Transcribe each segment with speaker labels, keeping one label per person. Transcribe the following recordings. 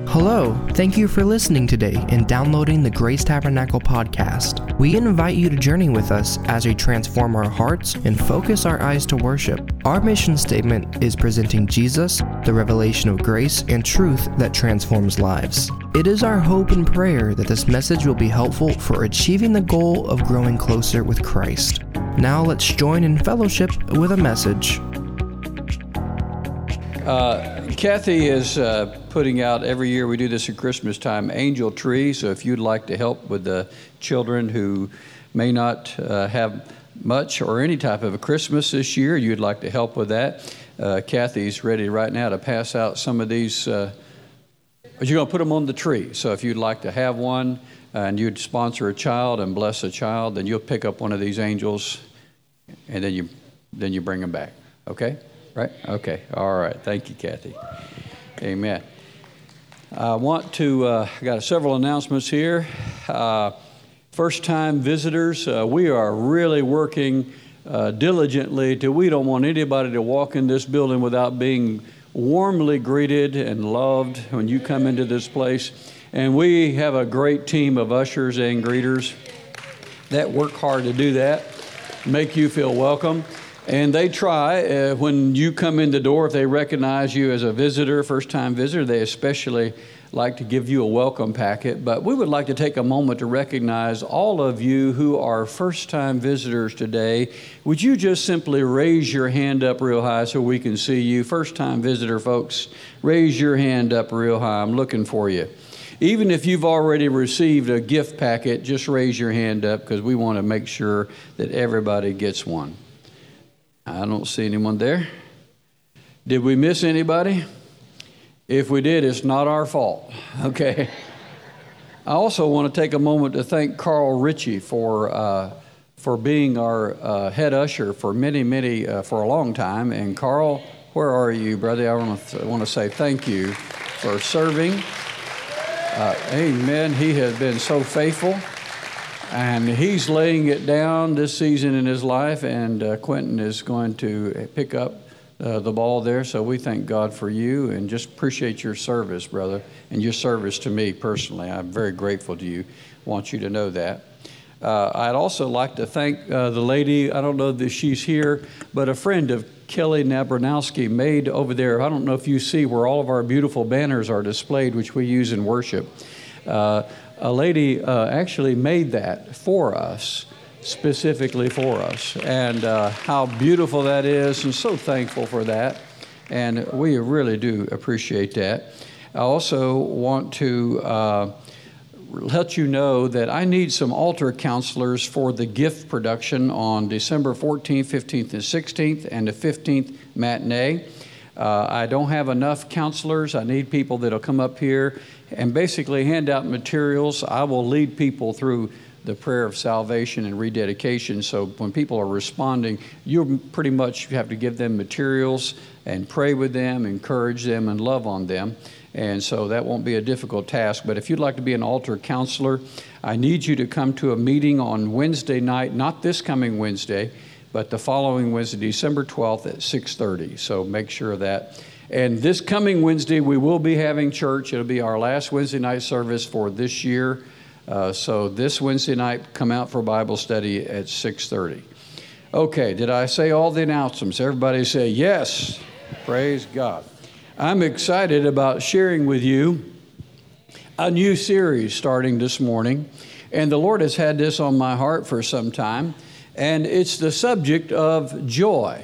Speaker 1: Hello, thank you for listening today and downloading the Grace Tabernacle podcast. We invite you to journey with us as we transform our hearts and focus our eyes to worship. Our mission statement is presenting Jesus, the revelation of grace and truth that transforms lives. It is our hope and prayer that this message will be helpful for achieving the goal of growing closer with Christ. Now let's join in fellowship with a message.
Speaker 2: Kathy is putting out, every year we do this at Christmas time, Angel Tree. So if you'd like to help with the children who may not have much or any type of a Christmas this year, you'd like to help with that, Kathy's ready right now to pass out some of these. You're going to put them on the tree. So if you'd like to have one and you'd sponsor a child and bless a child, then you'll pick up one of these angels and then you bring them back. Okay? Right? Okay. All right. Thank you, Kathy. Amen. I want to, I got several announcements here. First-time visitors, we are really working diligently we don't want anybody to walk in this building without being warmly greeted and loved when you come into this place. And we have a great team of ushers and greeters that work hard to do that, make you feel welcome. And they try, when you come in the door, if they recognize you as a visitor, first-time visitor, they especially like to give you a welcome packet. But we would like to take a moment to recognize all of you who are first-time visitors today. Would you just simply raise your hand up real high so we can see you? First-time visitor folks, raise your hand up real high. I'm looking for you. Even if you've already received a gift packet, just raise your hand up because we want to make sure that everybody gets one. I don't see anyone there. Did we miss anybody? If we did, it's not our fault. Okay. I also want to take a moment to thank Carl Ritchie for being our head usher for for a long time. And Carl, where are you, brother? I want to say thank you for serving. Amen. He has been so faithful. And he's laying it down this season in his life, and Quentin is going to pick up the ball there. So we thank God for you and just appreciate your service, brother, and your service to me personally. I'm very grateful to you. Want you to know that. I'd also like to thank the lady, I don't know that she's here, but a friend of Kelly Nabronowski made over there, I don't know if you see where all of our beautiful banners are displayed, which we use in worship. A lady actually made that for us, specifically for us, and how beautiful that is, and so thankful for that, and we really do appreciate that. I also want to let you know that I need some altar counselors for the gift production on December 14th, 15th, and 16th, and the 15th matinee. I don't have enough counselors. I need people that'll come up here and basically hand out materials. I will lead people through the prayer of salvation and rededication. So when people are responding, you pretty much have to give them materials and pray with them, encourage them, and love on them. And so that won't be a difficult task. But if you'd like to be an altar counselor, I need you to come to a meeting on Wednesday night, not this coming Wednesday, but the following Wednesday, December 12th at 6:30. So make sure of that. And this coming Wednesday, we will be having church. It'll be our last Wednesday night service for this year. So this Wednesday night, come out for Bible study at 6:30. Okay, did I say all the announcements? Everybody say yes. Praise God. I'm excited about sharing with you a new series starting this morning. And the Lord has had this on my heart for some time. And it's the subject of joy.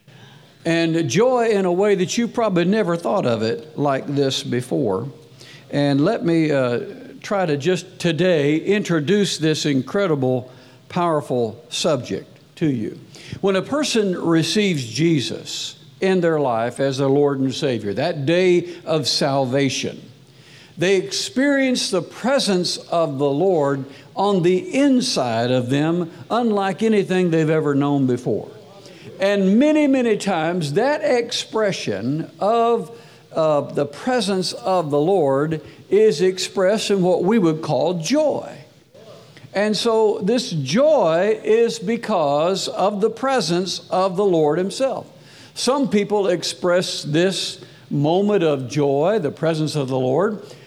Speaker 2: And joy in a way that you probably never thought of it like this before. And let me try to just today introduce this incredible, powerful subject to you. When a person receives Jesus in their life as their Lord and Savior, that day of salvation, they experience the presence of the Lord on the inside of them, unlike anything they've ever known before. And many, many times that expression of the presence of the Lord is expressed in what we would call joy. And so this joy is because of the presence of the Lord Himself. Some people express this moment of joy, the presence of the Lord,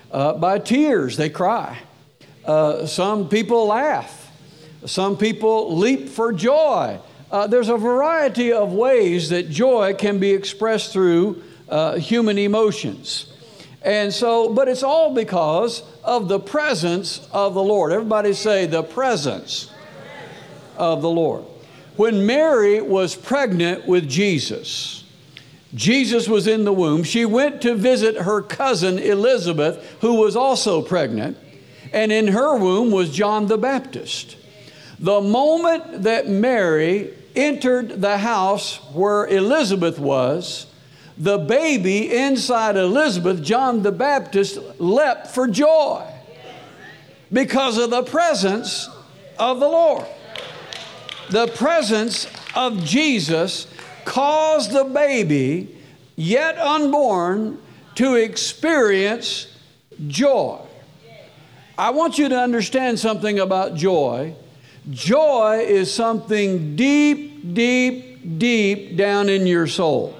Speaker 2: by tears. They cry. Some people laugh. Some people leap for joy. There's a variety of ways that joy can be expressed through human emotions. And so, but it's all because of the presence of the Lord. Everybody say, the presence of the Lord. When Mary was pregnant with Jesus, Jesus was in the womb. She went to visit her cousin Elizabeth, who was also pregnant, and in her womb was John the Baptist. The moment that Mary entered the house where Elizabeth was, the baby inside Elizabeth, John the Baptist, leapt for joy because of the presence of the Lord. The presence of Jesus caused the baby, yet unborn, to experience joy. I want you to understand something about joy. Joy is something deep, deep, deep down in your soul.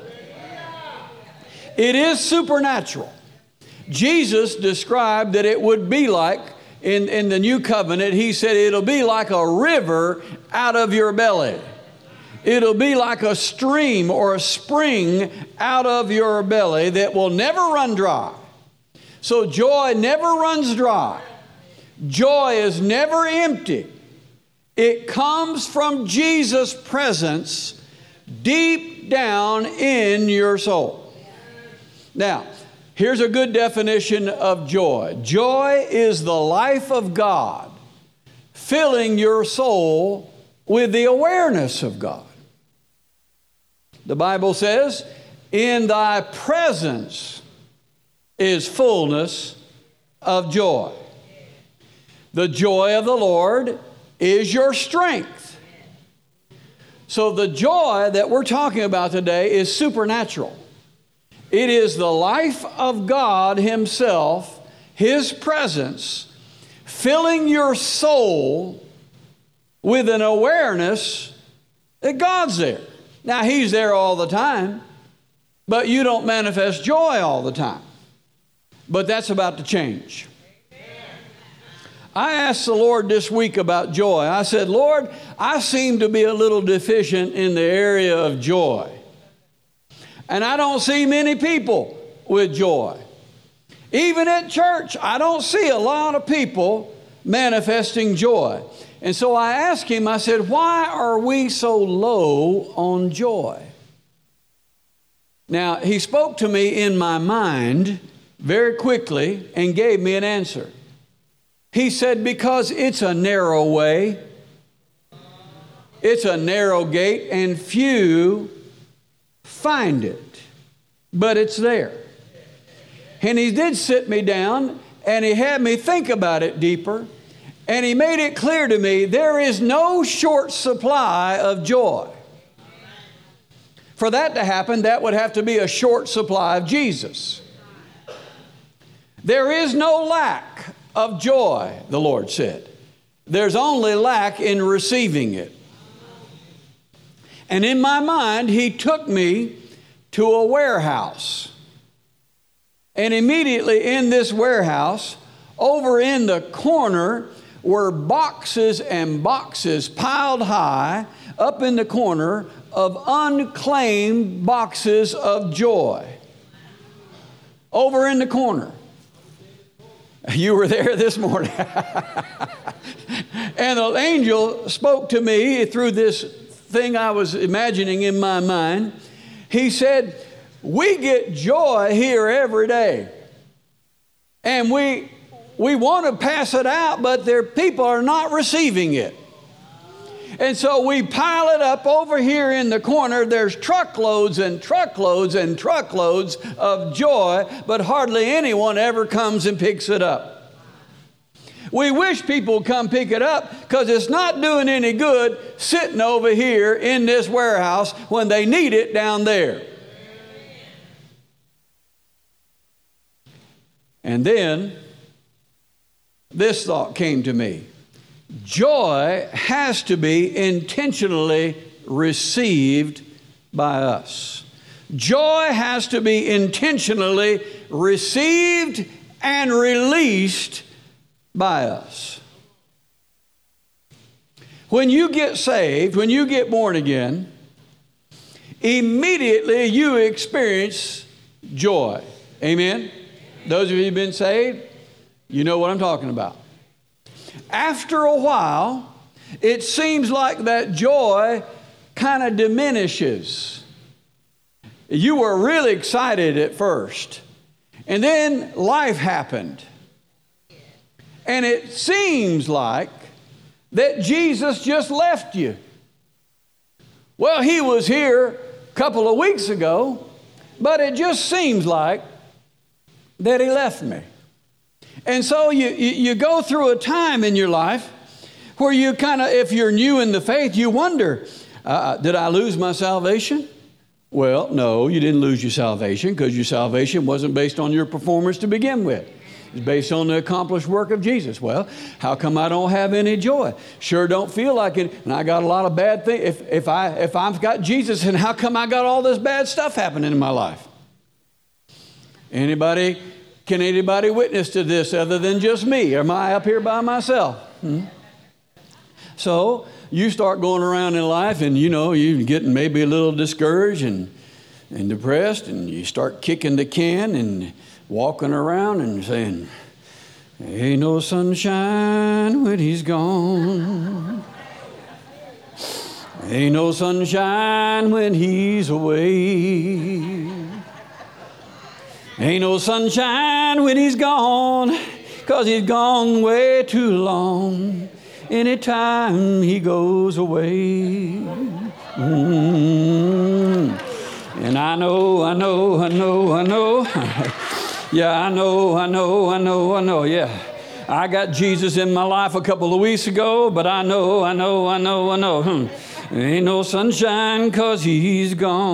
Speaker 2: It is supernatural. Jesus described that it would be like, in the new covenant, he said it'll be like a river out of your belly. It'll be like a stream or a spring out of your belly that will never run dry. So joy never runs dry. Joy is never empty. It comes from Jesus' presence deep down in your soul. Now, here's a good definition of joy. Joy is the life of God filling your soul with the awareness of God. The Bible says, in thy presence is fullness of joy. The joy of the Lord is your strength. So the joy that we're talking about today is supernatural. It is the life of God Himself, His presence, filling your soul with an awareness that God's there. Now, He's there all the time, but you don't manifest joy all the time. But that's about to change. I asked the Lord this week about joy. I said, Lord, I seem to be a little deficient in the area of joy. And I don't see many people with joy. Even at church, I don't see a lot of people manifesting joy. And so I asked Him, I said, why are we so low on joy? Now, He spoke to me in my mind very quickly and gave me an answer. He said, because it's a narrow way, it's a narrow gate, and few find it, but it's there. And He did sit me down, and He had me think about it deeper, and He made it clear to me there is no short supply of joy. For that to happen, that would have to be a short supply of Jesus. There is no lack of joy, the Lord said. There's only lack in receiving it. And in my mind, He took me to a warehouse. And immediately in this warehouse, over in the corner, were boxes and boxes piled high up in the corner of unclaimed boxes of joy. Over in the corner. You were there this morning. And the angel spoke to me through this thing I was imagining in my mind. He said, we get joy here every day. And we want to pass it out, but people are not receiving it. And so we pile it up over here in the corner. There's truckloads and truckloads and truckloads of joy, but hardly anyone ever comes and picks it up. We wish people would come pick it up because it's not doing any good sitting over here in this warehouse when they need it down there. And then this thought came to me. Joy has to be intentionally received by us. Joy has to be intentionally received and released by us. When you get saved, when you get born again, immediately you experience joy. Amen? Those of you who've been saved, you know what I'm talking about. After a while, it seems like that joy kind of diminishes. You were really excited at first, and then life happened. And it seems like that Jesus just left you. Well, he was here a couple of weeks ago, but it just seems like that he left me. And so you go through a time in your life where you kind of, if you're new in the faith, you wonder, did I lose my salvation? Well, no, you didn't lose your salvation, because your salvation wasn't based on your performance to begin with. It's based on the accomplished work of Jesus. Well, how come I don't have any joy? Sure don't feel like it, and I got a lot of bad things. If I've got Jesus, and how come I got all this bad stuff happening in my life? Can anybody witness to this other than just me? Am I up here by myself? So you start going around in life, and you're getting maybe a little discouraged and depressed, and you start kicking the can and walking around and saying, ain't no sunshine when he's gone. Ain't no sunshine when he's away. Ain't no sunshine when he's gone, 'cause he's gone way too long. Anytime he goes away. And I know. Yeah, I know. Yeah. I got Jesus in my life a couple of weeks ago, but I know. Ain't no sunshine 'cause he's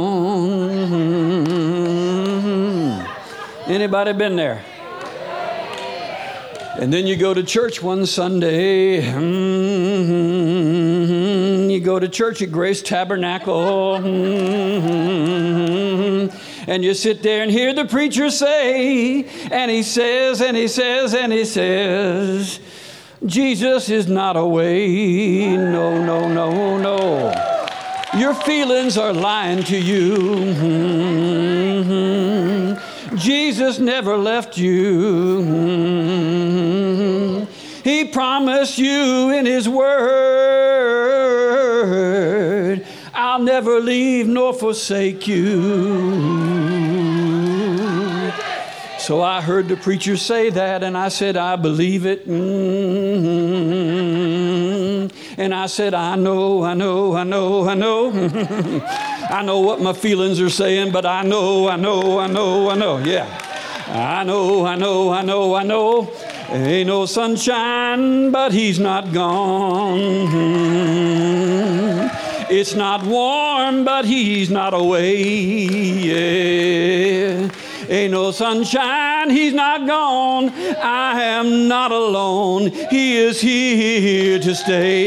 Speaker 2: gone. Anybody been there? And then you go to church one Sunday. You go to church at Grace Tabernacle. And you sit there and hear the preacher say, and he says, Jesus is not away. No. Your feelings are lying to you. Jesus never left you. He promised you in his word, I'll never leave nor forsake you. So I heard the preacher say that, and I said, I believe it. And I said, I know. I know what my feelings are saying, but I know. Yeah. I know. Ain't no sunshine, but he's not gone. It's not warm, but he's not away. Yeah. Ain't no sunshine, he's not gone. I am not alone. He is here to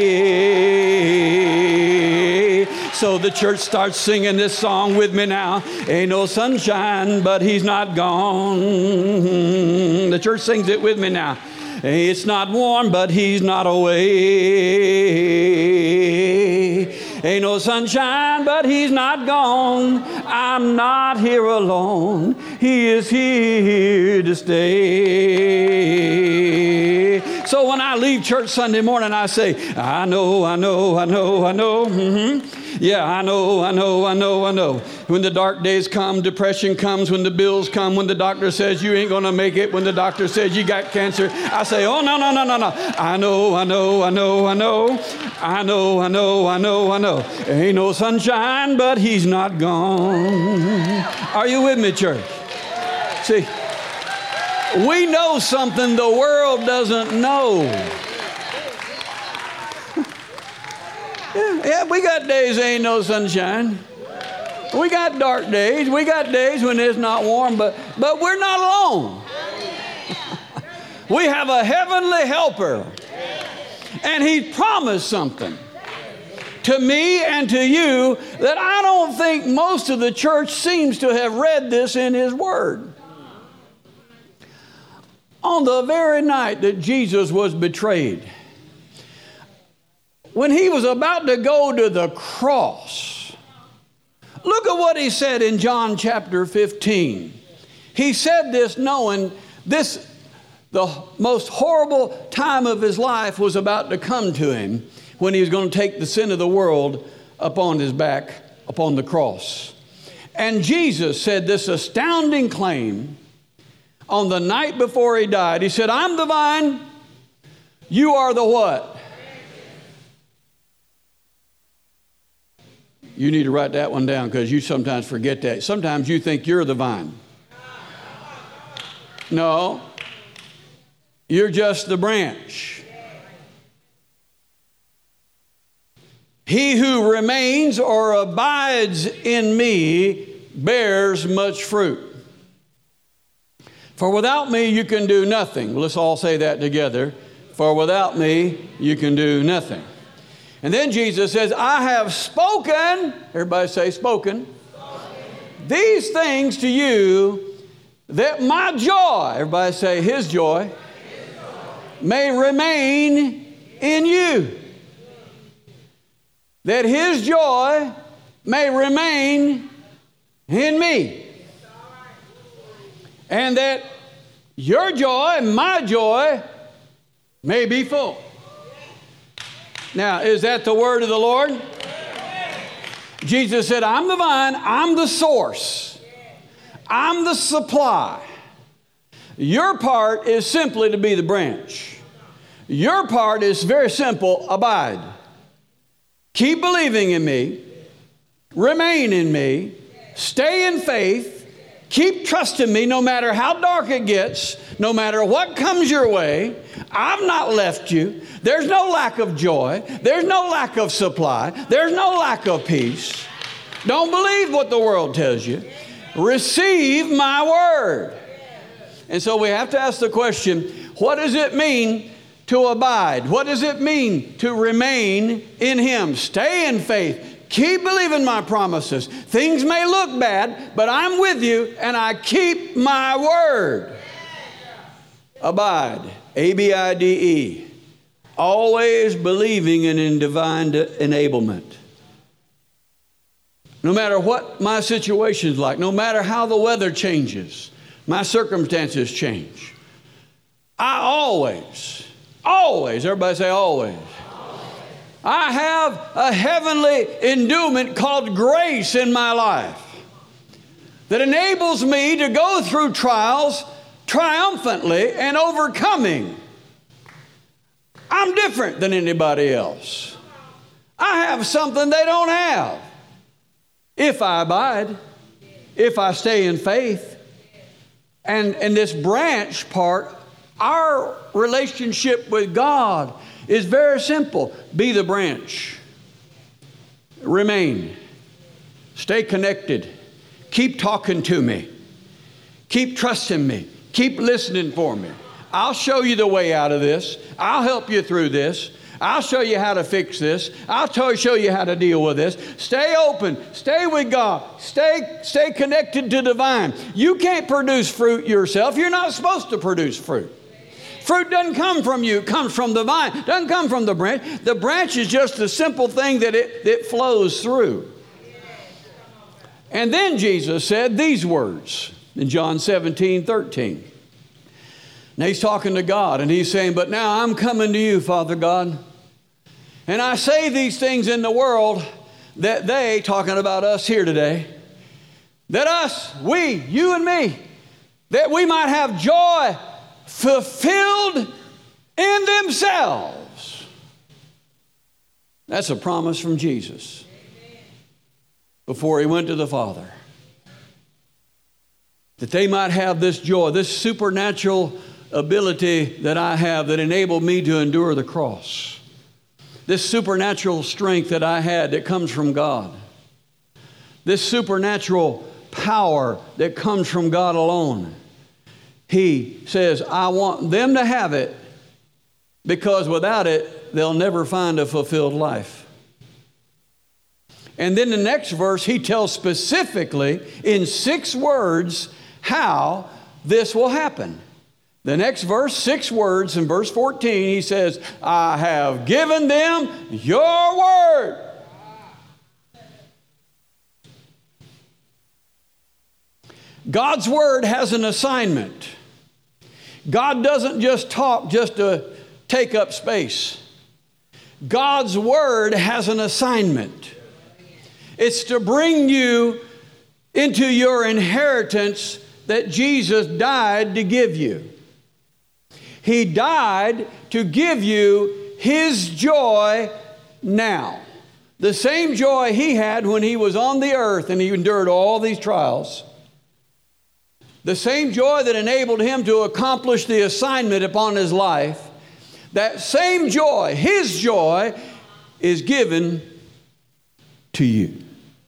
Speaker 2: stay. So the church starts singing this song with me now. Ain't no sunshine, but he's not gone. The church sings it with me now. It's not warm, but he's not away. Ain't no sunshine, but he's not gone. I'm not here alone. He is here to stay. So when I leave church Sunday morning, I say, I know. Yeah, I know. When the dark days come, depression comes, when the bills come, when the doctor says you ain't going to make it, when the doctor says you got cancer, I say, oh, no. I know. Ain't no sunshine, but he's not gone. Are you with me, church? See, we know something the world doesn't know. Yeah, we got days ain't no sunshine. We got dark days. We got days when it's not warm, but we're not alone. We have a heavenly helper. And he promised something to me and to you that I don't think most of the church seems to have read this in his word. on the very night that Jesus was betrayed, when he was about to go to the cross, look at what he said in John chapter 15. He said this knowing this, the most horrible time of his life was about to come to him, when he was going to take the sin of the world upon his back, upon the cross. And Jesus said this astounding claim on the night before he died. He said, I'm the vine, you are the what? You need to write that one down, because you sometimes forget that. Sometimes you think you're the vine. No, you're just the branch. He who remains or abides in me bears much fruit. For without me you can do nothing. Let's all say that together. For without me you can do nothing. And then Jesus says, I have spoken, everybody say spoken, these things to you, that my joy, everybody say his joy, may remain in you. That his joy may remain in me. And that your joy, my joy, may be full. Now, is that the word of the Lord? Jesus said, I'm the vine, I'm the source, I'm the supply. Your part is simply to be the branch. Your part is very simple, abide. Keep believing in me, remain in me, stay in faith, keep trusting me no matter how dark it gets, no matter what comes your way. I've not left you. There's no lack of joy. There's no lack of supply. There's no lack of peace. Don't believe what the world tells you. Receive my word. And so we have to ask the question, what does it mean to abide? What does it mean to remain in him? Stay in faith. Keep believing my promises. Things may look bad, but I'm with you and I keep my word. Abide. A-B-I-D-E. Always believing and in divine enablement. No matter what my situation's like, no matter how the weather changes, my circumstances change, I always, everybody say always. I have a heavenly endowment called grace in my life that enables me to go through trials triumphantly and overcoming. I'm different than anybody else. I have something they don't have. If I abide, if I stay in faith, and this branch part, our relationship with God is very simple. Be the branch. Remain. Stay connected. Keep talking to me. Keep trusting me. Keep listening for me. I'll show you the way out of this. I'll help you through this. I'll show you how to fix this. I'll show you how to deal with this. Stay open. Stay with God. Stay connected to the vine. You can't produce fruit yourself. You're not supposed to produce fruit. Fruit doesn't come from you. It comes from the vine. It doesn't come from the branch. The branch is just a simple thing that it flows through. And then Jesus said these words in John 17:13. Now he's talking to God and he's saying, but now I'm coming to you, Father God. And I say these things in the world that they, talking about us here today, that us, we, you and me, that we might have joy fulfilled in themselves. That's a promise from Jesus before he went to the Father. That they might have this joy, this supernatural ability that I have that enabled me to endure the cross. This supernatural strength that I had that comes from God. This supernatural power that comes from God alone. He says, I want them to have it because without it, they'll never find a fulfilled life. And then the next verse, he tells specifically in 6 words how this will happen. The next verse, 6 words in verse 14, he says, I have given them your word. God's word has an assignment. God doesn't just talk just to take up space. God's word has an assignment. It's to bring you into your inheritance that Jesus died to give you. He died to give you His joy now. The same joy He had when He was on the earth and He endured all these trials. The same joy that enabled Him to accomplish the assignment upon His life. That same joy, His joy, is given to you.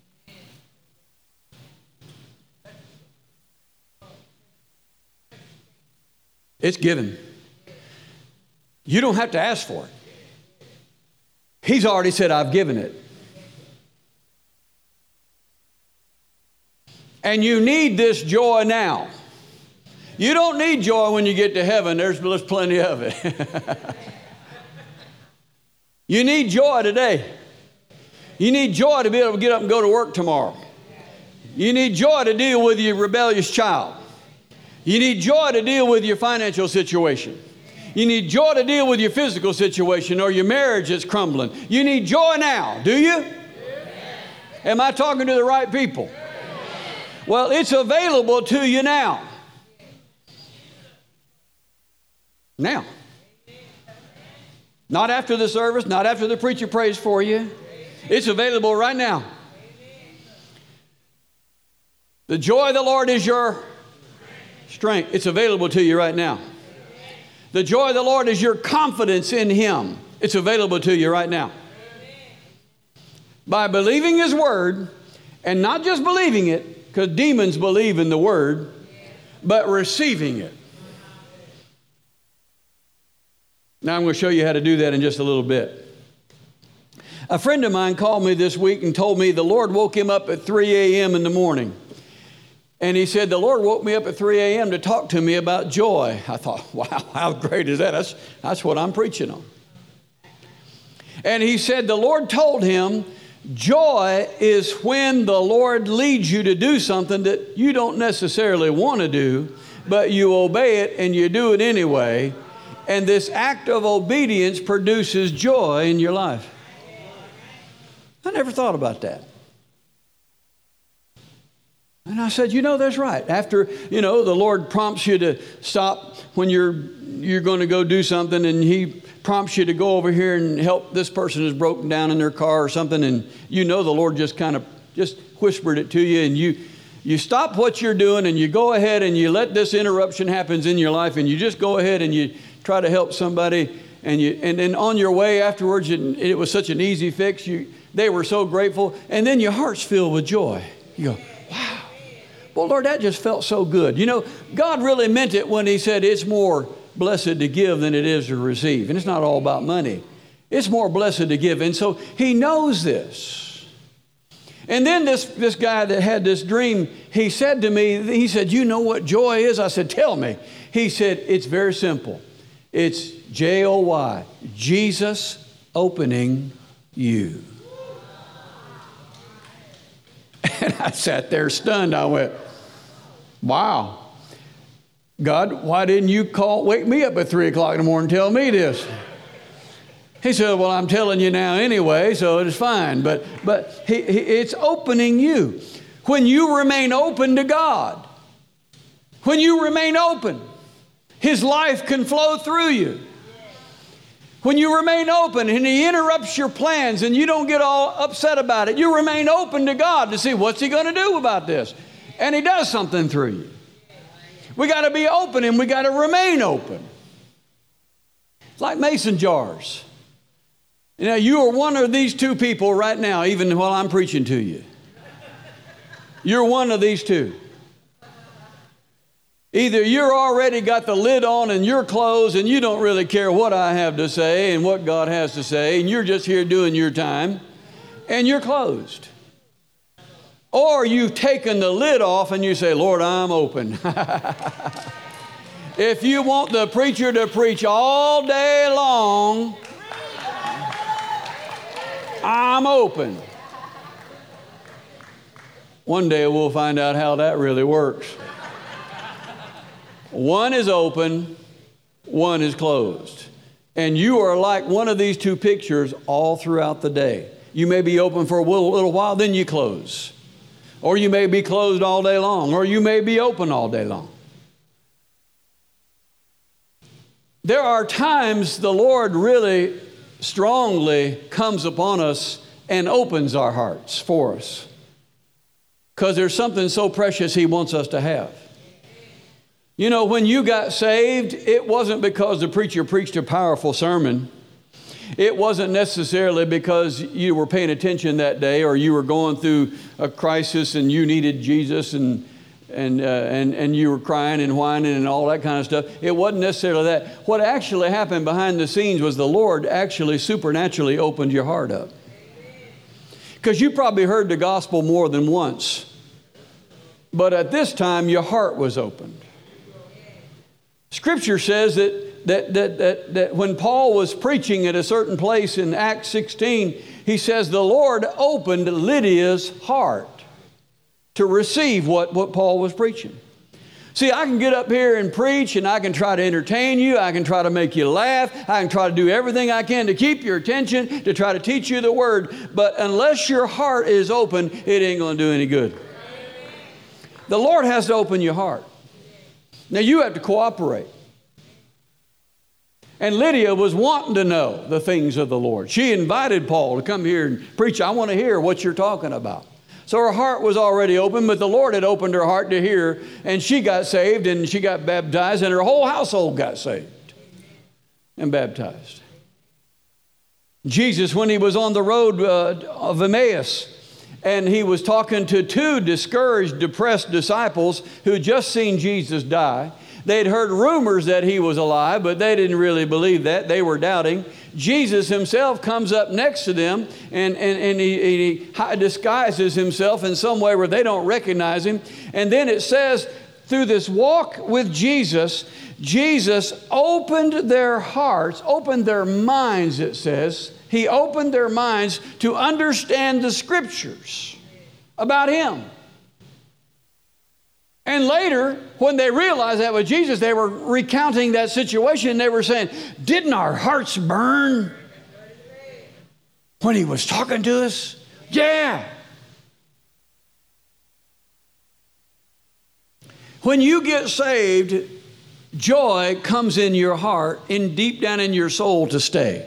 Speaker 2: It's given. You don't have to ask for it. He's already said, I've given it. And you need this joy now. You don't need joy when you get to heaven. There's plenty of it. You need joy today. You need joy to be able to get up and go to work tomorrow. You need joy to deal with your rebellious child. You need joy to deal with your financial situation. You need joy to deal with your physical situation or your marriage that's crumbling. You need joy now, do you? Am I talking to the right people? Well, it's available to you now. Now. Not after the service, not after the preacher prays for you. It's available right now. The joy of the Lord is your strength. It's available to you right now. The joy of the Lord is your confidence in Him. It's available to you right now. By believing His word, and not just believing it, because demons believe in the word, but receiving it. Now I'm going to show you how to do that in just a little bit. A friend of mine called me this week and told me the Lord woke him up at 3 a.m. in the morning. And he said, the Lord woke me up at 3 a.m. to talk to me about joy. I thought, wow, how great is that? That's what I'm preaching on. And he said the Lord told him, joy is when the Lord leads you to do something that you don't necessarily want to do, but you obey it and you do it anyway. And this act of obedience produces joy in your life. I never thought about that. And I said, that's right. After, the Lord prompts you to stop when you're going to go do something, and He prompts you to go over here and help this person who's broken down in their car or something, and the Lord just kind of just whispered it to you, and you stop what you're doing, and you go ahead and you let this interruption happen in your life, and you just go ahead and you try to help somebody, and then on your way afterwards, it was such an easy fix. They were so grateful, and then your heart's filled with joy. You go, wow. Well, Lord, that just felt so good. God really meant it when He said it's more blessed to give than it is to receive. And it's not all about money. It's more blessed to give. And so He knows this. And then this guy that had this dream, he said to me, he said, you know what joy is? I said, tell me. He said, it's very simple. It's J-O-Y, Jesus opening you. And I sat there stunned. I went, wow. God, why didn't you wake me up at 3 o'clock in the morning and tell me this? He said, well, I'm telling you now anyway, so it's fine. But it's opening you. When you remain open to God, when you remain open, His life can flow through you. When you remain open and He interrupts your plans and you don't get all upset about it, you remain open to God to see what's He going to do about this. And He does something through you. We got to be open and we got to remain open. It's like mason jars. You are one of these two people right now, even while I'm preaching to you. You're one of these two. Either you're already got the lid on and you're closed and you don't really care what I have to say and what God has to say, and you're just here doing your time, and you're closed. Or you've taken the lid off and you say, Lord, I'm open. If you want the preacher to preach all day long, I'm open. One day we'll find out how that really works. One is open, one is closed. And you are like one of these two pictures all throughout the day. You may be open for a little while, then you close. Or you may be closed all day long, or you may be open all day long. There are times the Lord really strongly comes upon us and opens our hearts for us, because there's something so precious He wants us to have. You know, when you got saved, it wasn't because the preacher preached a powerful sermon. It wasn't necessarily because you were paying attention that day, or you were going through a crisis and you needed Jesus and you were crying and whining and all that kind of stuff. It wasn't necessarily that. What actually happened behind the scenes was the Lord actually supernaturally opened your heart up. Because you probably heard the gospel more than once. But at this time, your heart was opened. Scripture says that when Paul was preaching at a certain place in Acts 16, he says the Lord opened Lydia's heart to receive what Paul was preaching. See, I can get up here and preach, and I can try to entertain you. I can try to make you laugh. I can try to do everything I can to keep your attention, to try to teach you the Word. But unless your heart is open, it ain't going to do any good. The Lord has to open your heart. Now, you have to cooperate. And Lydia was wanting to know the things of the Lord. She invited Paul to come here and preach. I want to hear what you're talking about. So her heart was already open, but the Lord had opened her heart to hear, and she got saved, and she got baptized, and her whole household got saved and baptized. Jesus, when He was on the road of Emmaus, and He was talking to two discouraged, depressed disciples who had just seen Jesus die. They'd heard rumors that He was alive, but they didn't really believe that. They were doubting. Jesus Himself comes up next to them, and he disguises Himself in some way where they don't recognize Him. And then it says, through this walk with Jesus, Jesus opened their hearts, opened their minds, it says. He opened their minds to understand the Scriptures about Him. And later, when they realized that with Jesus, they were recounting that situation. They were saying, didn't our hearts burn when He was talking to us? Yeah. When you get saved, joy comes in your heart, in deep down in your soul to stay.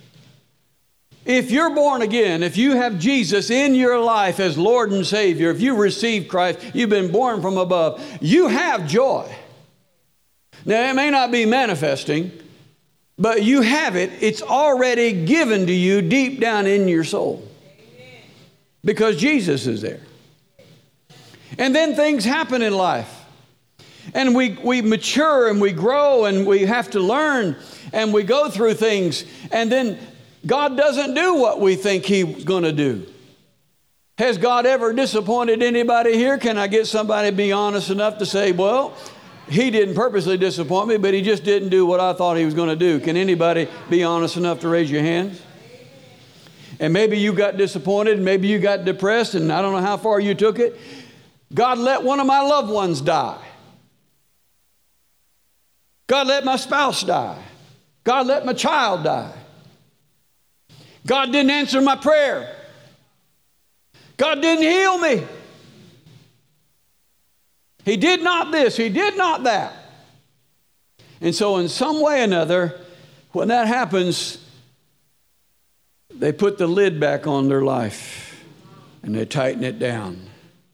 Speaker 2: If you're born again, if you have Jesus in your life as Lord and Savior, if you receive Christ, you've been born from above, you have joy. Now, it may not be manifesting, but you have it. It's already given to you deep down in your soul. Because Jesus is there. And then things happen in life. And we mature and we grow and we have to learn and we go through things. And then God doesn't do what we think He's going to do. Has God ever disappointed anybody here? Can I get somebody to be honest enough to say, well, He didn't purposely disappoint me, but He just didn't do what I thought He was going to do. Can anybody be honest enough to raise your hands? And maybe you got disappointed, maybe you got depressed, and I don't know how far you took it. God let one of my loved ones die. God let my spouse die. God let my child die. God didn't answer my prayer. God didn't heal me. He did not this. He did not that. And so in some way or another, when that happens, they put the lid back on their life and they tighten it down.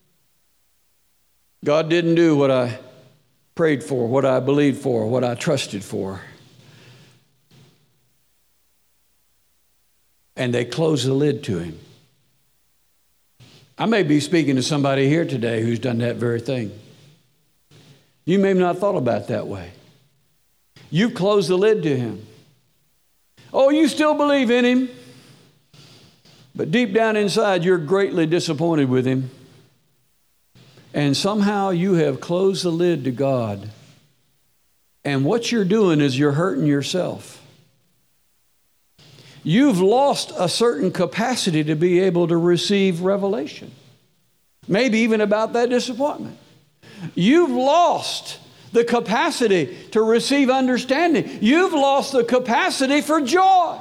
Speaker 2: God didn't do what I prayed for, what I believed for, what I trusted for. And they close the lid to Him. I may be speaking to somebody here today who's done that very thing. You may have not thought about it that way. You've closed the lid to Him. Oh, you still believe in Him. But deep down inside, you're greatly disappointed with Him. And somehow you have closed the lid to God. And what you're doing is you're hurting yourself. You've lost a certain capacity to be able to receive revelation. Maybe even about that disappointment. You've lost the capacity to receive understanding. You've lost the capacity for joy.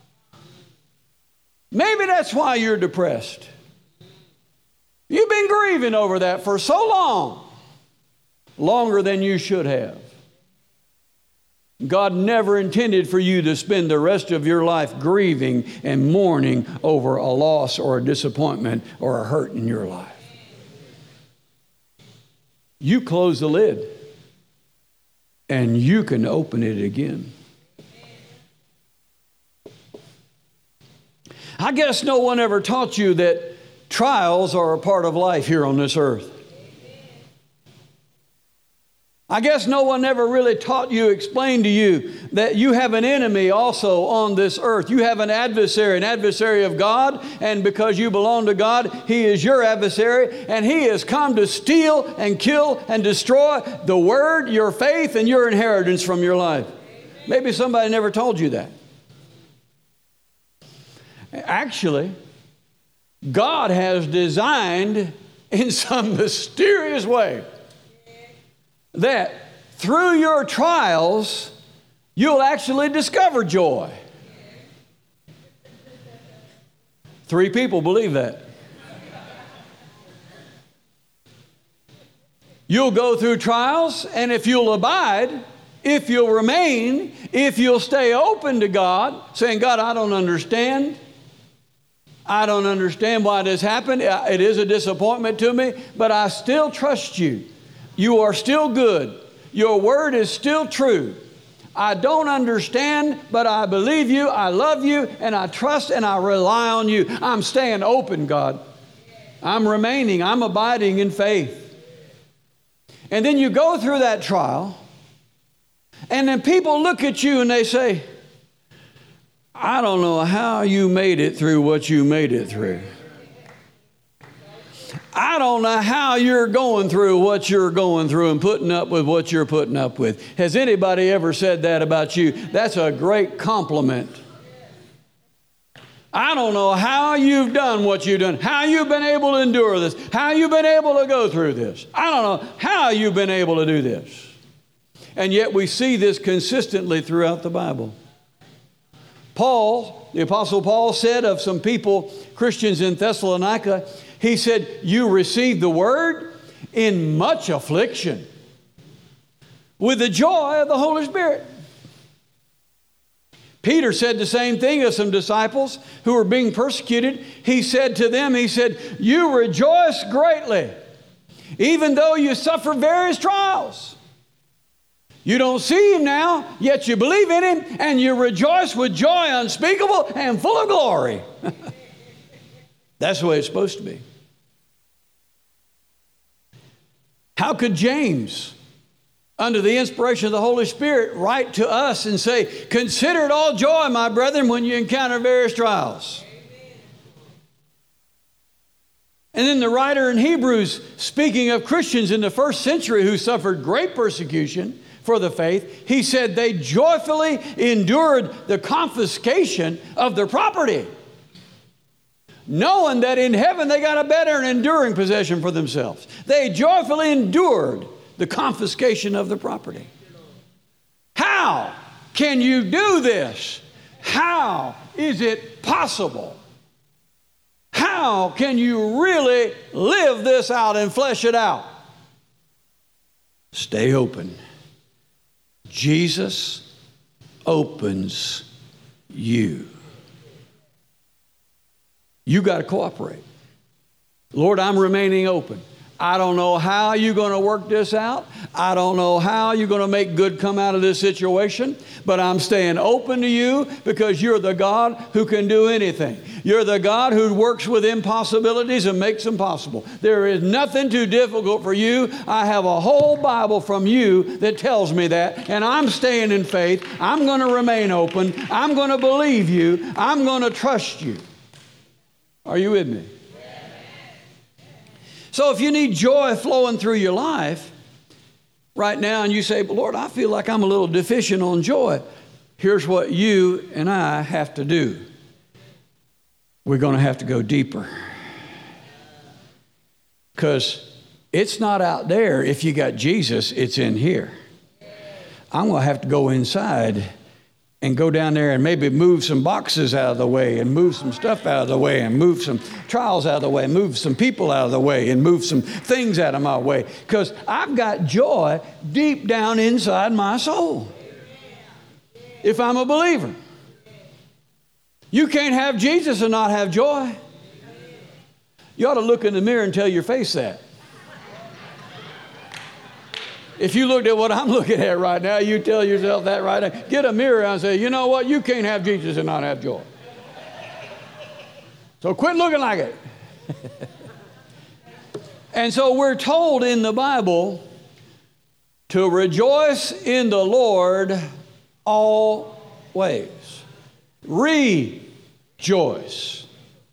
Speaker 2: Maybe that's why you're depressed. You've been grieving over that for so long, longer than you should have. God never intended for you to spend the rest of your life grieving and mourning over a loss or a disappointment or a hurt in your life. You close the lid and you can open it again. I guess no one ever taught you that trials are a part of life here on this earth. I guess no one ever really taught you, explained to you that you have an enemy also on this earth. You have an adversary of God, and because you belong to God, He is your adversary, and He has come to steal and kill and destroy the Word, your faith, and your inheritance from your life. Maybe somebody never told you that. Actually, God has designed in some mysterious way that through your trials, you'll actually discover joy. 3 people believe that. You'll go through trials, and if you'll abide, if you'll remain, if you'll stay open to God, saying, God, I don't understand. I don't understand why this happened. It is a disappointment to me, but I still trust you. You are still good. Your word is still true. I don't understand, but I believe you, I love you, and I trust and I rely on you. I'm staying open, God. I'm remaining. I'm abiding in faith. And then you go through that trial, and then people look at you and they say, I don't know how you made it through what you made it through. I don't know how you're going through what you're going through and putting up with what you're putting up with. Has anybody ever said that about you? That's a great compliment. I don't know how you've done what you've done, how you've been able to endure this, how you've been able to go through this. I don't know how you've been able to do this. And yet we see this consistently throughout the Bible. Paul, the Apostle Paul, said of some people, Christians in Thessalonica, he said, you received the word in much affliction with the joy of the Holy Spirit. Peter said the same thing of some disciples who were being persecuted. He said to them, he said, you rejoice greatly, even though you suffer various trials. You don't see Him now, yet you believe in Him, and you rejoice with joy unspeakable and full of glory. That's the way it's supposed to be. How could James, under the inspiration of the Holy Spirit, write to us and say, consider it all joy, my brethren, when you encounter various trials? And then the writer in Hebrews, speaking of Christians in the first century who suffered great persecution for the faith, he said they joyfully endured the confiscation of their property, knowing that in heaven they got a better and enduring possession for themselves. They joyfully endured the confiscation of the property. How can you do this? How is it possible? How can you really live this out and flesh it out? Stay open. Jesus opens you. You got to cooperate. Lord, I'm remaining open. I don't know how you're going to work this out. I don't know how you're going to make good come out of this situation, but I'm staying open to you because you're the God who can do anything. You're the God who works with impossibilities and makes them possible. There is nothing too difficult for you. I have a whole Bible from you that tells me that, and I'm staying in faith. I'm going to remain open. I'm going to believe you. I'm going to trust you. Are you with me? So if you need joy flowing through your life, right now and you say, but Lord, I feel like I'm a little deficient on joy. Here's what you and I have to do. We're going to have to go deeper. Because it's not out there. If you got Jesus, it's in here. I'm going to have to go inside and go down there and maybe move some boxes out of the way and move some stuff out of the way and move some trials out of the way and move some people out of the way and move some things out of my way. Because I've got joy deep down inside my soul. If I'm a believer. You can't have Jesus and not have joy. You ought to look in the mirror and tell your face that. If you looked at what I'm looking at right now, you tell yourself that right now. Get a mirror and say, you know what? You can't have Jesus and not have joy. So quit looking like it. And so we're told in the Bible to rejoice in the Lord always. Rejoice.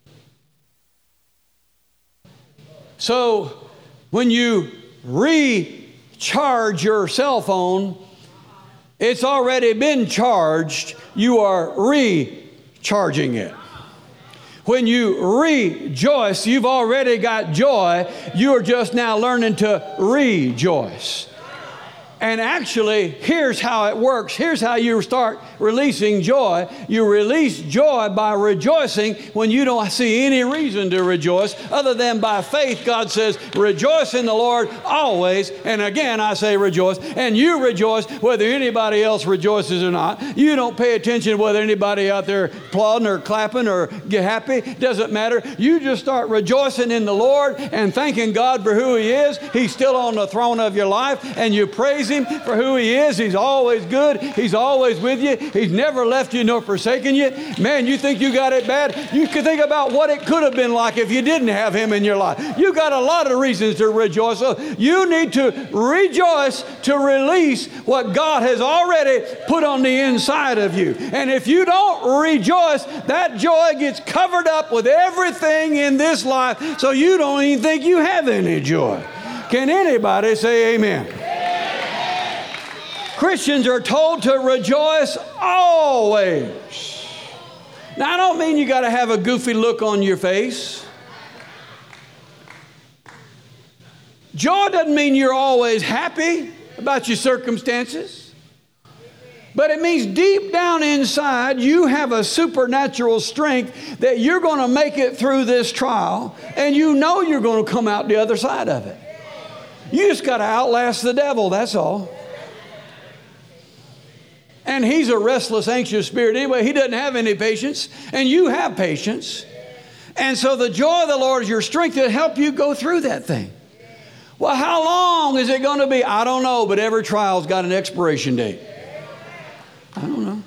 Speaker 2: So when you recharge your cell phone, it's already been charged. You are recharging it. When you rejoice, you've already got joy. You're just now learning to rejoice. And actually, here's how it works. Here's how you start releasing joy. You release joy by rejoicing when you don't see any reason to rejoice other than by faith. God says, rejoice in the Lord always. And again, I say rejoice. And you rejoice whether anybody else rejoices or not. You don't pay attention whether anybody out there applauding or clapping or get happy. Doesn't matter. You just start rejoicing in the Lord and thanking God for who He is. He's still on the throne of your life, and you praise Him for who He is. He's always good. He's always with you. He's never left you nor forsaken you. Man, you think you got it bad? You can think about what it could have been like if you didn't have Him in your life. You got a lot of reasons to rejoice. So you need to rejoice to release what God has already put on the inside of you. And if you don't rejoice, that joy gets covered up with everything in this life, so you don't even think you have any joy. Can anybody say amen? Christians are told to rejoice always. Now, I don't mean you got to have a goofy look on your face. Joy doesn't mean you're always happy about your circumstances. But it means deep down inside, you have a supernatural strength that you're going to make it through this trial, and you know you're going to come out the other side of it. You just got to outlast the devil, that's all. And he's a restless, anxious spirit anyway. He doesn't have any patience, and you have patience. And so the joy of the Lord is your strength to help you go through that thing. Well, how long is it going to be? I don't know, but every trial's got an expiration date. I don't know.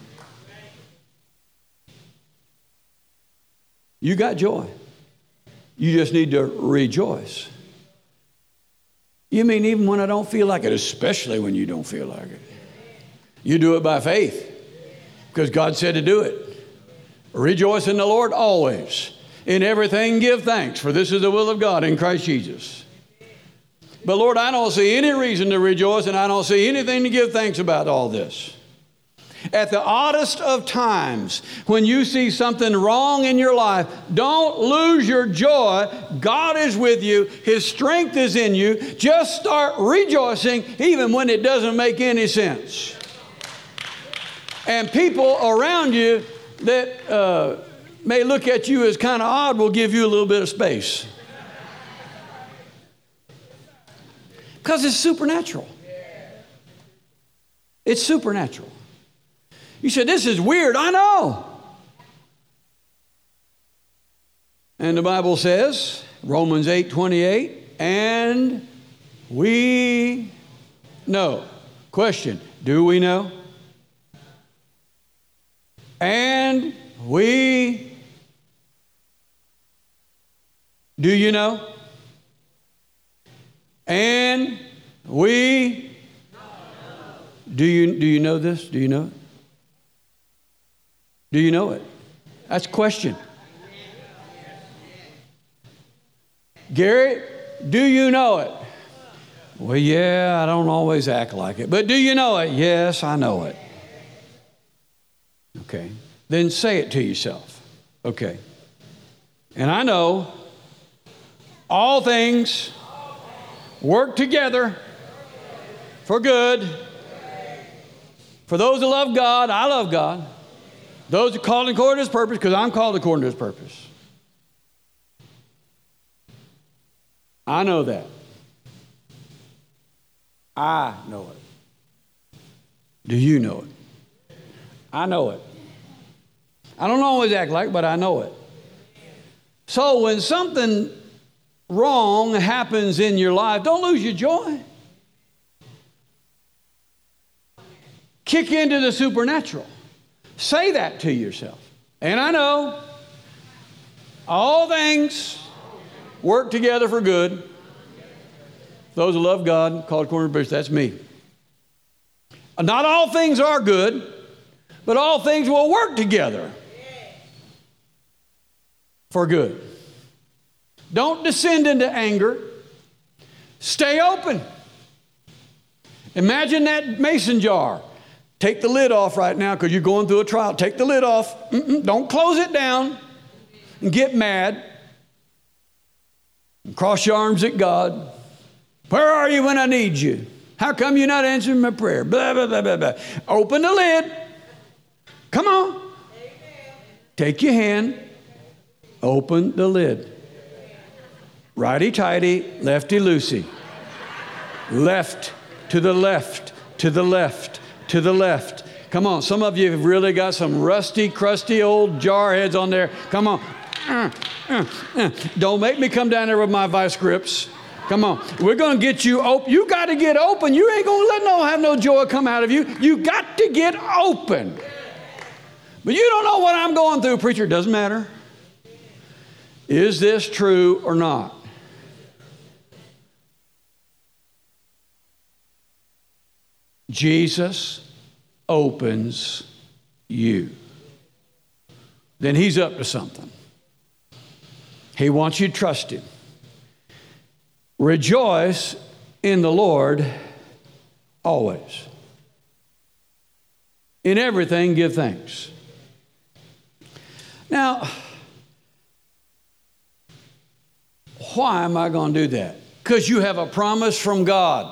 Speaker 2: You got joy. You just need to rejoice. You mean even when I don't feel like it, especially when you don't feel like it. You do it by faith because God said to do it. Rejoice in the Lord always. In everything give thanks, for this is the will of God in Christ Jesus. But Lord, I don't see any reason to rejoice, and I don't see anything to give thanks about all this. At the oddest of times, when you see something wrong in your life, don't lose your joy. God is with you. His strength is in you. Just start rejoicing even when it doesn't make any sense. And people around you that may look at you as kind of odd will give you a little bit of space. Because it's supernatural. It's supernatural. You said, this is weird. I know. And the Bible says, Romans 8:28, and we know. Question, do we know? And do you know? And do you know this? Do you know it? Do you know it? That's a question. Gary, do you know it? Well, yeah, I don't always act like it. But do you know it? Yes, I know it. Okay. Then say it to yourself. Okay. And I know all things work together for good. For those who love God, I love God. Those who are called according to His purpose, because I'm called according to His purpose. I know that. I know it. Do you know it? I know it. I don't always act like it, but I know it. So when something wrong happens in your life, don't lose your joy. Kick into the supernatural. Say that to yourself. And I know all things work together for good. Those who love God, called according to His purpose, that's me. Not all things are good, but all things will work together for good. Don't descend into anger. Stay open. Imagine that mason jar. Take the lid off right now because you're going through a trial. Take the lid off. Don't close it down and get mad. And cross your arms at God. Where are you when I need you? How come you're not answering my prayer? Blah, blah, blah, blah, blah. Open the lid. Come on. Take your hand. Open the lid. Righty-tighty, lefty-loosey. Left, to the left, to the left, to the left. Come on, some of you have really got some rusty, crusty old jar heads on there. Come on. Don't make me come down there with my vice grips. Come on. We're going to get you open. You got to get open. You ain't going to have no joy come out of you. You got to get open. But you don't know what I'm going through, preacher. It doesn't matter. Is this true or not? Jesus opens you. Then He's up to something. He wants you to trust Him. Rejoice in the Lord always. In everything, give thanks. Now, why am I going to do that? Because you have a promise from God.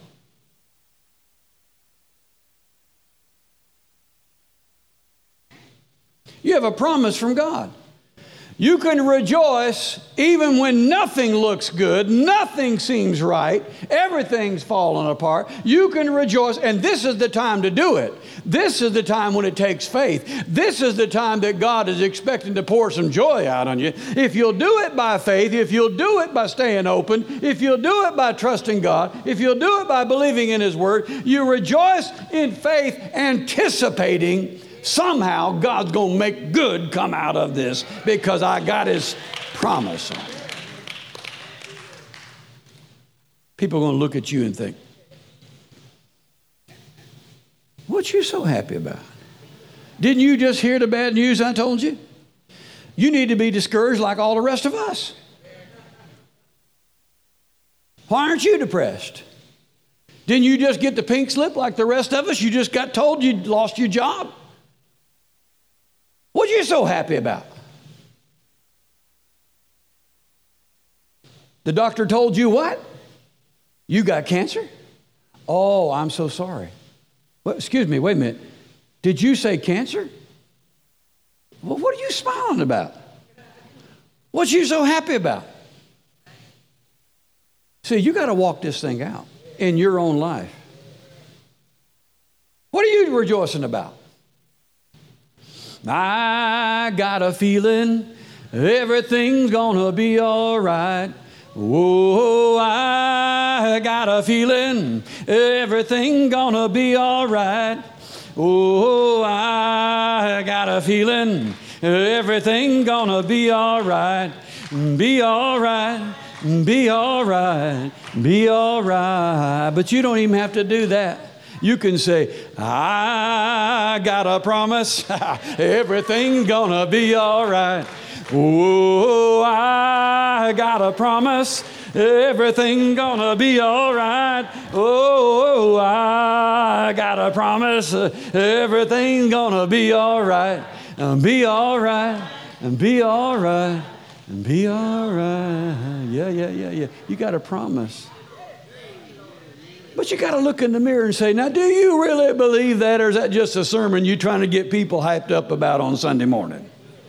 Speaker 2: You have a promise from God. You can rejoice even when nothing looks good, nothing seems right, everything's falling apart. You can rejoice, and this is the time to do it. This is the time when it takes faith. This is the time that God is expecting to pour some joy out on you. If you'll do it by faith, if you'll do it by staying open, if you'll do it by trusting God, if you'll do it by believing in His Word, you rejoice in faith, anticipating somehow God's going to make good come out of this because I got His promise on it. People are going to look at you and think, what you so happy about? Didn't you just hear the bad news I told you? You need to be discouraged like all the rest of us. Why aren't you depressed? Didn't you just get the pink slip like the rest of us? You just got told you lost your job. What are you so happy about? The doctor told you what? You got cancer? Oh, I'm so sorry. Well, excuse me, wait a minute. Did you say cancer? Well, what are you smiling about? What you so happy about? See, you got to walk this thing out in your own life. What are you rejoicing about? I got a feeling everything's gonna be all right. Oh, I got a feeling everything's gonna be all right. Oh, I got a feeling everything's gonna be all right. Be all right, be all right, be all right. But you don't even have to do that. You can say, I got a promise. Everything's gonna be all right. Oh, I got a promise. Everything gonna be all right. Oh, I got a promise. Everything gonna be all right. And be all right. And be all right. And be all right. Yeah. You got a promise. But you got to look in the mirror and say, now, do you really believe that, or is that just a sermon you're trying to get people hyped up about on Sunday morning?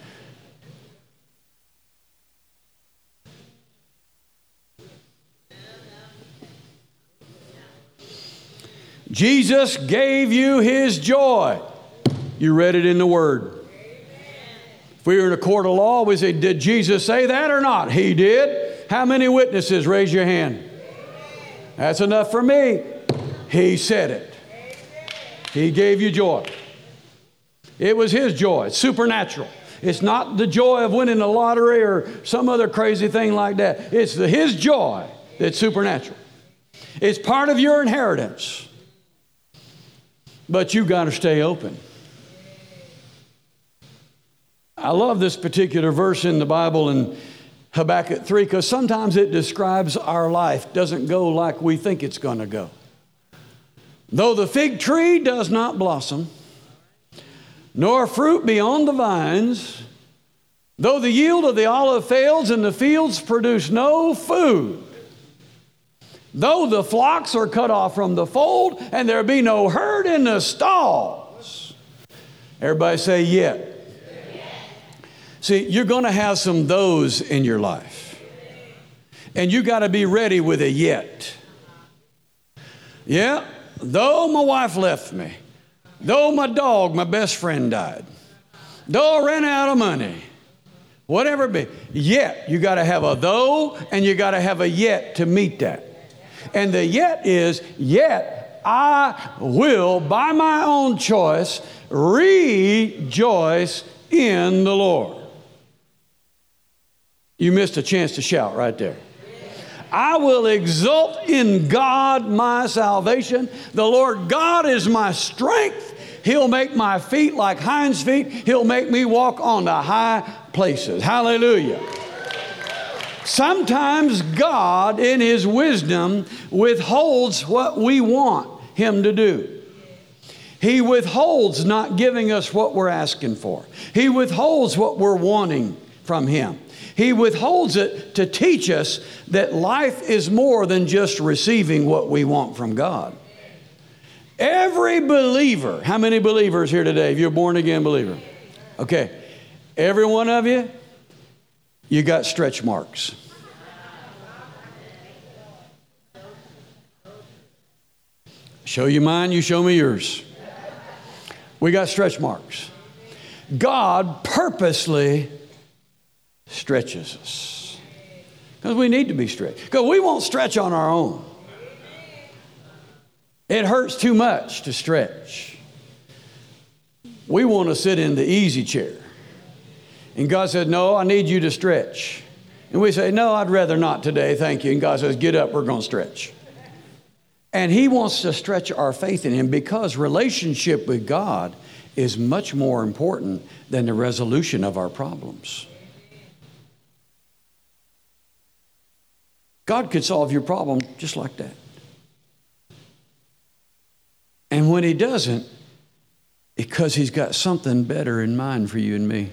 Speaker 2: Jesus gave you His joy. You read it in the Word. If we were in a court of law, we say, did Jesus say that or not? He did. How many witnesses? Raise your hand. That's enough for me. He said it. He gave you joy. It was His joy. It's supernatural. It's not the joy of winning the lottery or some other crazy thing like that. It's His joy that's supernatural. It's part of your inheritance. But you got to stay open. I love this particular verse in the Bible in Habakkuk 3, because sometimes it describes our life doesn't go like we think it's going to go. Though the fig tree does not blossom, nor fruit be on the vines, though the yield of the olive fails and the fields produce no food, though the flocks are cut off from the fold and there be no herd in the stalls. Everybody say yet. See, you're going to have some those in your life. And you got to be ready with a yet. Yeah, though my wife left me, though my dog, my best friend, died, though I ran out of money, whatever it be, yet you got to have a though and you got to have a yet to meet that. And the yet is, yet I will, by my own choice, rejoice in the Lord. You missed a chance to shout right there. I will exult in God, my salvation. The Lord God is my strength. He'll make my feet like hinds' feet. He'll make me walk on the high places. Hallelujah. Sometimes God, in His wisdom, withholds what we want Him to do. He withholds not giving us what we're asking for. He withholds what we're wanting from Him. He withholds it to teach us that life is more than just receiving what we want from God. Every believer, how many believers here today? If you're a born again believer. Okay, every one of you, you got stretch marks. Show you mine, you show me yours. We got stretch marks. God purposely stretches us. Because we need to be stretched. Because we won't stretch on our own. It hurts too much to stretch. We want to sit in the easy chair. And God said, no, I need you to stretch. And we say, no, I'd rather not today, thank you. And God says, get up, we're going to stretch. And He wants to stretch our faith in Him, because relationship with God is much more important than the resolution of our problems. God could solve your problem just like that. And when He doesn't, because He's got something better in mind for you and me.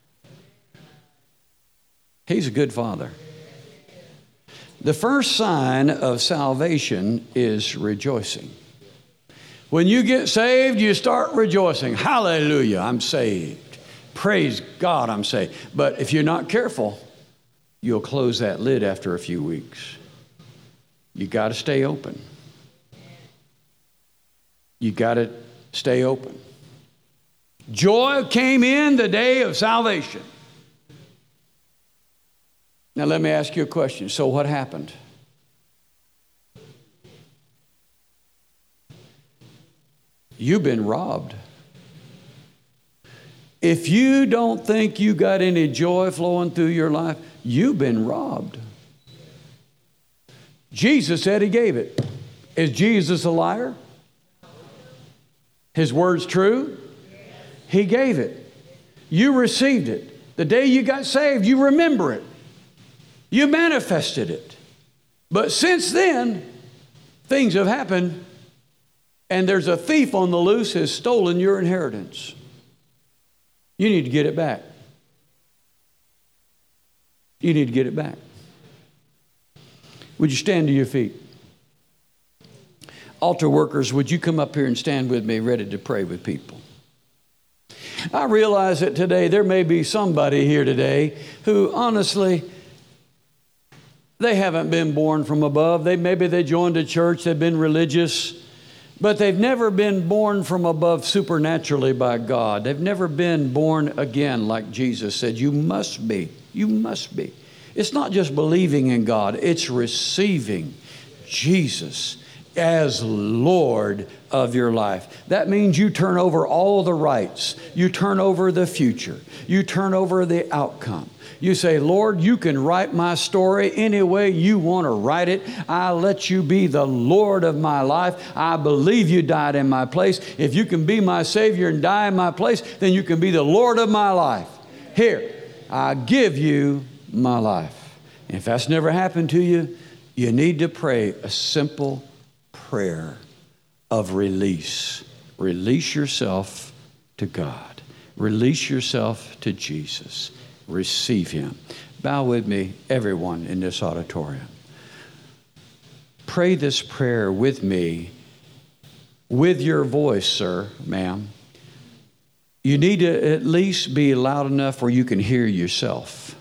Speaker 2: He's a good Father. The first sign of salvation is rejoicing. When you get saved, you start rejoicing. Hallelujah, I'm saved. Praise God, I'm saved. But if you're not careful, you'll close that lid after a few weeks. You got to stay open. You got to stay open. Joy came in the day of salvation. Now let me ask you a question. So what happened? You've been robbed. If you don't think you got any joy flowing through your life, you've been robbed. Jesus said He gave it. Is Jesus a liar? His word's true? He gave it. You received it. The day you got saved, you remember it. You manifested it. But since then, things have happened, and there's a thief on the loose has stolen your inheritance. You need to get it back. You need to get it back. Would you stand to your feet? Altar workers, would you come up here and stand with me, ready to pray with people? I realize that today there may be somebody here today who honestly, they haven't been born from above. Maybe they joined a church, they've been religious, but they've never been born from above supernaturally by God. They've never been born again like Jesus said. You must be. You must be. It's not just believing in God, it's receiving Jesus as Lord of your life. That means you turn over all the rights. You turn over the future. You turn over the outcome. You say, Lord, you can write my story any way you want to write it. I let you be the Lord of my life. I believe you died in my place. If you can be my Savior and die in my place, then you can be the Lord of my life. Here, I give you my life. And if that's never happened to you, you need to pray a simple prayer of release. Release yourself to God. Release yourself to Jesus. Receive Him. Bow with me, everyone in this auditorium. Pray this prayer with me, with your voice, sir, ma'am. You need to at least be loud enough where you can hear yourself.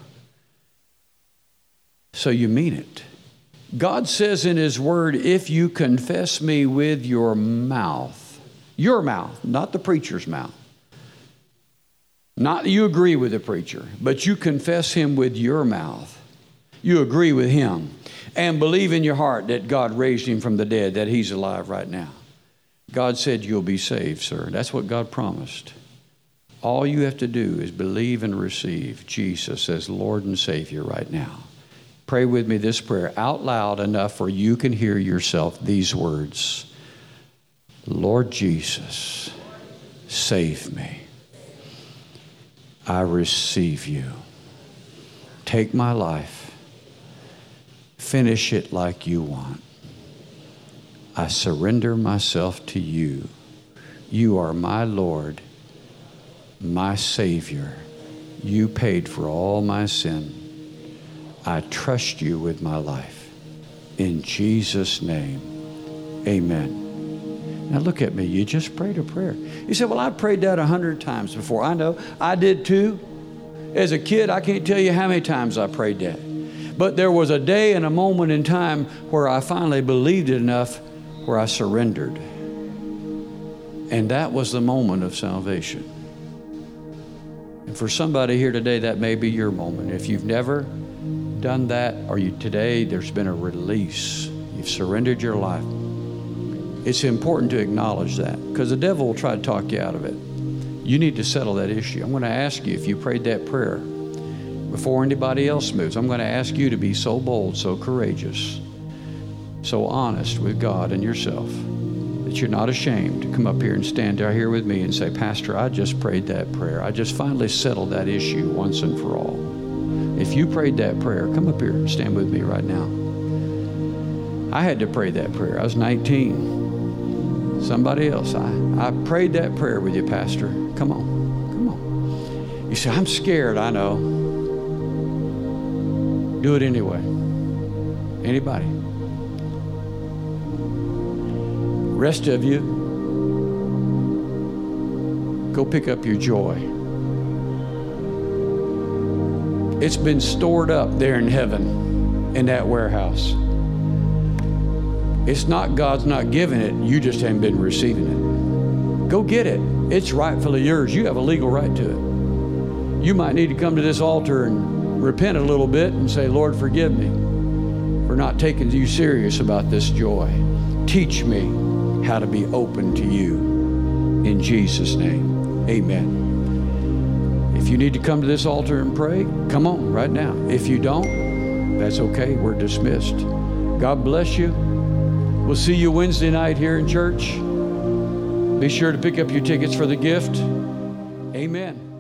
Speaker 2: So you mean it. God says in His Word, if you confess me with your mouth, not the preacher's mouth, not that you agree with the preacher, but you confess Him with your mouth, you agree with Him, and believe in your heart that God raised Him from the dead, that He's alive right now. God said you'll be saved, sir. That's what God promised. All you have to do is believe and receive Jesus as Lord and Savior right now. Pray with me this prayer out loud enough where you can hear yourself these words. Lord Jesus, save me. I receive you. Take my life. Finish it like you want. I surrender myself to you. You are my Lord, my Savior. You paid for all my sin. I trust you with my life. In Jesus' name, amen. Now look at me. You just prayed a prayer. You said, well, I prayed that 100 times before. I know. I did too. As a kid, I can't tell you how many times I prayed that. But there was a day and a moment in time where I finally believed it enough where I surrendered. And that was the moment of salvation. And for somebody here today, that may be your moment. If you've never done that, or today there's been a release, you've surrendered your life, it's important to acknowledge that, because the devil will try to talk you out of it. You need to settle that issue. I'm going to ask you, if you prayed that prayer before anybody else moves, I'm going to ask you to be so bold, so courageous, so honest with God and yourself that you're not ashamed to come up here and stand out here with me and say, Pastor, I just prayed that prayer. I just finally settled that issue once and for all. If you prayed that prayer, come up here and stand with me right now. I had to pray that prayer. I was 19. Somebody else. I prayed that prayer with you, Pastor. Come on. You say, I'm scared. I know. Do it anyway. Anybody? Rest of you, go pick up your joy. It's been stored up there in heaven in that warehouse. It's not God's not giving it, you just haven't been receiving it. Go get it. It's rightfully yours. You have a legal right to it. You might need to come to this altar and repent a little bit and say, Lord, forgive me for not taking you serious about this joy. Teach me how to be open to you. In Jesus' name, amen. If you need to come to this altar and pray, come on right now. If you don't, that's okay. We're dismissed. God bless you. We'll see you Wednesday night here in church. Be sure to pick up your tickets for the gift. Amen.